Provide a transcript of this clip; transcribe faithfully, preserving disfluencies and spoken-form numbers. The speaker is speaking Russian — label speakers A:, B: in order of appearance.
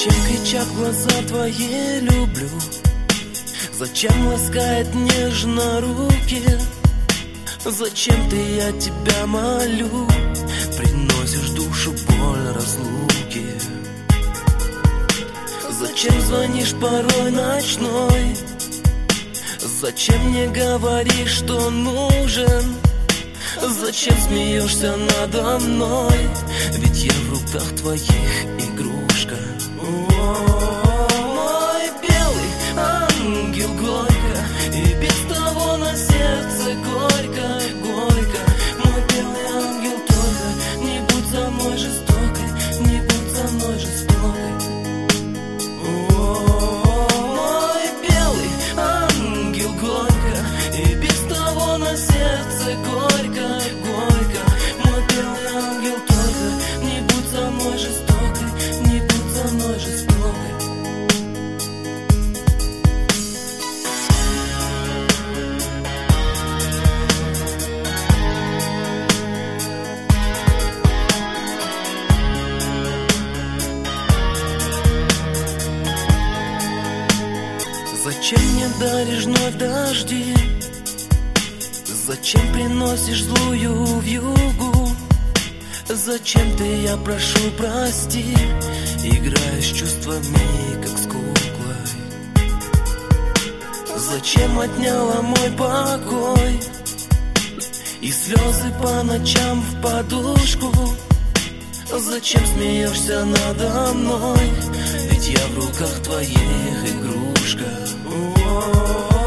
A: Зачем кричат глаза твои «люблю»? Зачем ласкает нежно руки? Зачем ты, я тебя молю, приносишь душу боль разлуки? Зачем звонишь порой ночной? Зачем не говоришь, что нужен? Зачем смеешься надо мной? Ведь я в руках твоих игрушка. Мой белый ангел горько, и без того на сердце горько, горько. Мой белый ангел только, не будь со мной жестокой, не будь со мной жестокой. Мой белый ангел горько, и без того на сердце горько, горько. Мой белый ангел только, не будь со мной жестокой, не будь со мной жестокой. Зачем не даришь вновь дожди? Зачем приносишь злую вьюгу? Зачем ты, я прошу, прости, играешь чувствами, как с куклой? Зачем отняла мой покой и слезы по ночам в подушку? Зачем смеешься надо мной? Ведь я в руках твоих игрушка.